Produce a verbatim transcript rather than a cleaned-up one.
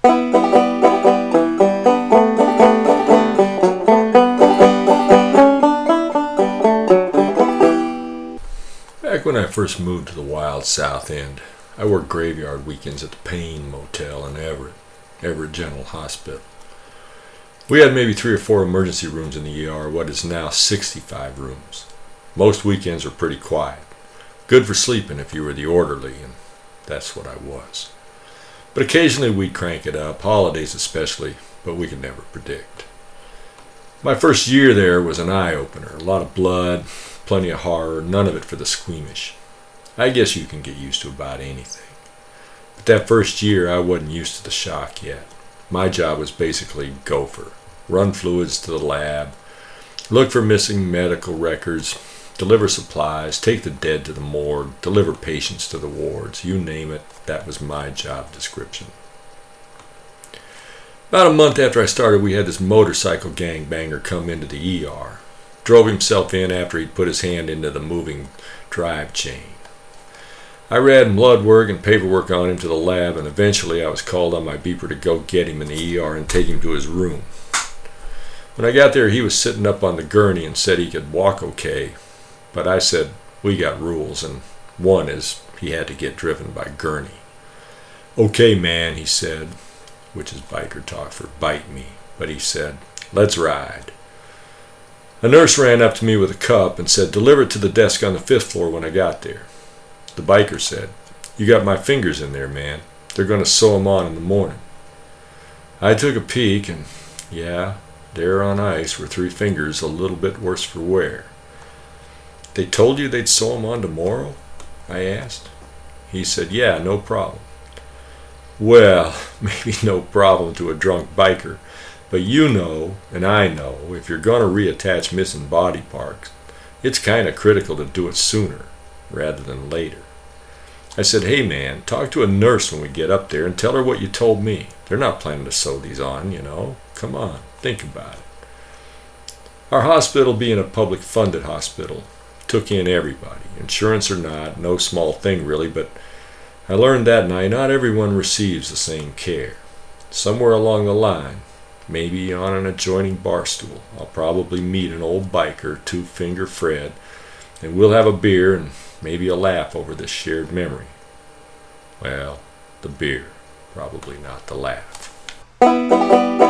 Back when I first moved to the wild South End, I worked graveyard weekends at the Payne Motel in Everett, Everett General Hospital. We had maybe three or four emergency rooms in the E R, what is now sixty-five rooms. Most weekends were pretty quiet. Good for sleeping if you were the orderly, and that's what I was. But occasionally we'd crank it up, holidays especially, but we could never predict. My first year there was an eye-opener. A lot of blood, plenty of horror, none of it for the squeamish. I guess you can get used to about anything. But that first year I wasn't used to the shock yet. My job was basically gopher. Run fluids to the lab, look for missing medical records, deliver supplies, take the dead to the morgue, deliver patients to the wards. You name it, that was my job description. About a month after I started, we had this motorcycle gangbanger come into the E R. Drove himself in after he'd put his hand into the moving drive chain. I ran blood work and paperwork on him to the lab, and eventually I was called on my beeper to go get him in the E R and take him to his room. When I got there, he was sitting up on the gurney and said he could walk okay, but I said, we got rules, and one is he had to get driven by gurney. Okay, man, he said, which is biker talk for bite me, but he said, let's ride. A nurse ran up to me with a cup and said, deliver it to the desk on the fifth floor when I got there. The biker said, you got my fingers in there, man. They're going to sew them on in the morning. I took a peek, and yeah, there on ice were three fingers a little bit worse for wear. They told you they'd sew them on tomorrow? I asked. He said, yeah, no problem. Well, maybe no problem to a drunk biker, but you know, and I know, if you're going to reattach missing body parts, it's kind of critical to do it sooner rather than later. I said, hey man, talk to a nurse when we get up there and tell her what you told me. They're not planning to sew these on, you know. Come on, think about it. Our hospital, being a public funded hospital, took in everybody, insurance or not, no small thing really, but I learned that night not everyone receives the same care. Somewhere along the line, maybe on an adjoining bar stool, I'll probably meet an old biker, Two-Finger Fred, and we'll have a beer and maybe a laugh over this shared memory. Well, the beer, probably not the laugh.